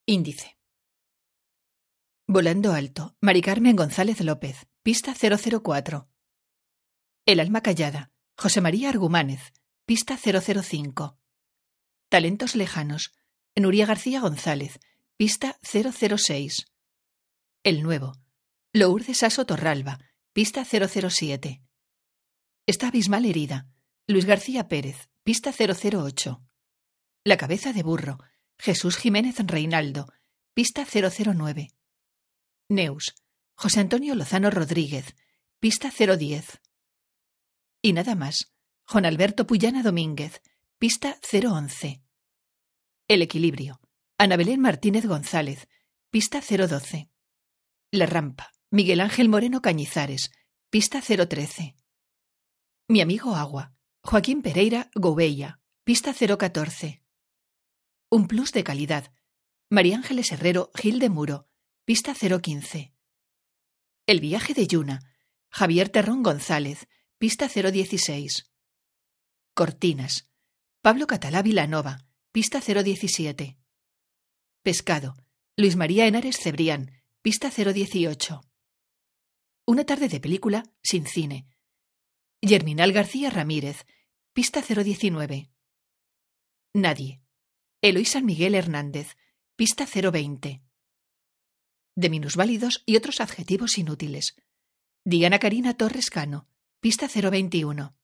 Índice. Volando alto, Mari Carmen González López, pista 004. El alma callada, José María Argumánez, pista 005. Talentos lejanos, Nuria García González, pista 006. El nuevo, Lourdes Aso Torralba, pista 007. Esta abismal herida, Luis García Pérez, pista 008. La cabeza de burro, Jesús Jiménez Reinaldo, pista 009. Neus, José Antonio Lozano Rodríguez, pista 010. Y nada más, Juan Alberto Puyana Domínguez, pista 011. El equilibrio, Ana Belén Martínez González, pista 012. La rampa, Miguel Ángel Moreno Cañizares, pista 013. Mi amigo Agua, Joaquín Pereira Gouveia, pista 014. Un plus de calidad, María Ángeles Herrero Gil de Muro, pista 015. El viaje de Yuna, Javier Terrón González, pista 016. Cortinas, Pablo Catalá Vilanova, pista 017. Pescado, Luis María Henares Cebrián, pista 018. Una tarde de película sin cine, Germinal García Ramírez, pista 019. Nadie, Eloy San Miguel Hernández, pista 020. De minusválidos y otros adjetivos inútiles, Diana Karina Torres Cano, pista 021.